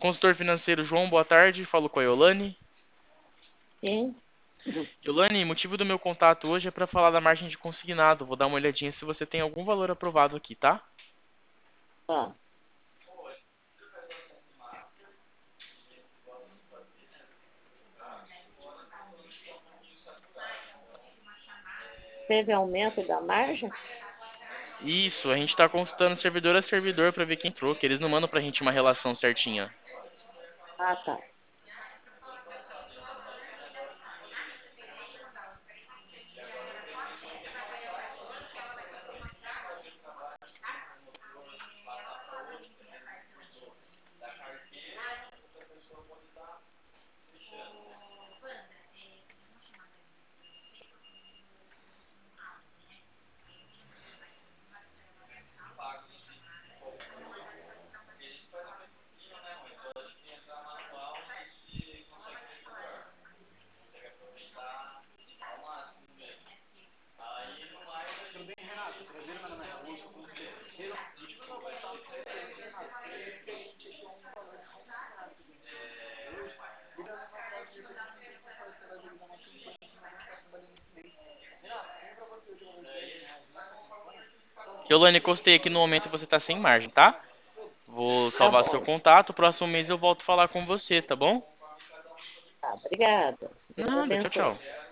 Consultor financeiro João, boa tarde. Falo com a Iolane. Sim. Iolane, o motivo do meu contato hoje é para falar da margem de consignado. Vou dar uma olhadinha se você tem algum valor aprovado aqui, tá? Ó, teve aumento da margem? Isso, a gente está consultando servidor a servidor para ver quem entrou, que eles não mandam pra gente uma relação certinha. Ah, tá. Iolane, encostei aqui no momento você tá sem margem, tá? Vou Tá salvar seu bom. contato, próximo mês eu volto a falar com você, tá bom? Tá, obrigada. Deus Nada, tchau, abençoe. tchau.